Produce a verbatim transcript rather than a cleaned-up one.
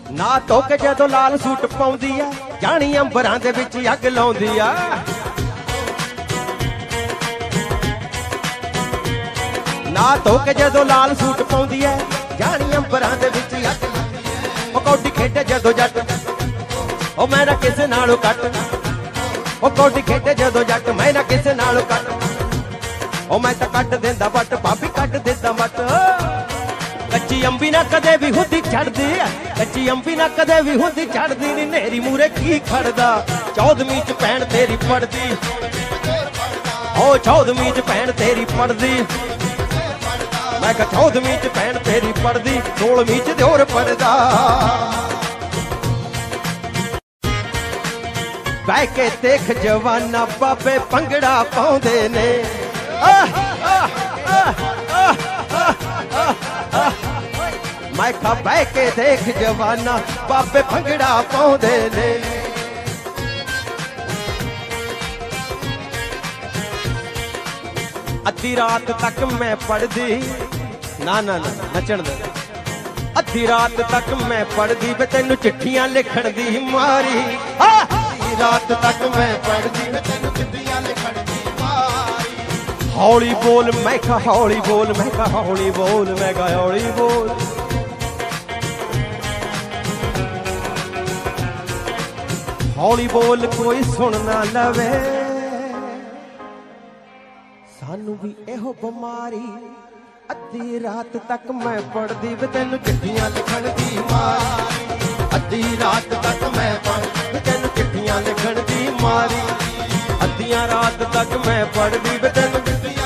ना धो के जदों लाल सूट पाउंदी आ जानी अंबरां दे विच अग लाउंदी आ। ना धो के जदों लाल सूट पाउंदी आ जानी अंबरां दे विच अग लाउंदी आ। ओ कौडी खेडे जदों जट ओ मैं ना किसे नालों कट, ओ कौडी खेडे जदों जट मैं ना किसे नालों कट। ओ मैं तां कट दिंदा बट भाभी कट दिंदा मट। कच्ची अंबी ना कदे भी हुंदी चढ़दी, कच्ची अंबी ना कदे भी हुंदी चढ़दी नी नेरी मूरे की खड़दा। चौदहवीं च भैन तेरी पढ़दी, ओ चौदहवीं च भैन तेरी पढ़दी। मैं कहा चौदहवीं च भैन तेरी पढ़दी, सोलहवीं च दिओर पढ़दा। बह के देख जवाना बाबे भंगड़ा पाउंदे ने। मैं कहा बह के देख जवाना बाबे भंगड़ा पाउंदे ने। अद्धी रात तक मैं पढ़दी, ना ना ना नचण दे। अद्धी रात तक मैं पढ़दी वे तैनू चिट्ठियां लिखण दी मारी। अद्धी रात तक मैं पढ़दी वे तैनू चिट्ठियां लिखण दी मारी। हौली बोल मैं कहा हौली बोल, मैं कहा हौली बोल, मैं कहा हौली बोल। हौली बोल कोई सुन ना लवे, सानू भी एहो बीमारी। अद्धी रात तक मैं पढ़दी वे तैनू चिट्ठियां लिखण दी मारी। अद्धी रात तक मैं पढ़दी वे तैनू चिट्ठियां लिखण दी मारी। अद्धियां रात तक मैं पढ़दी वे तैनू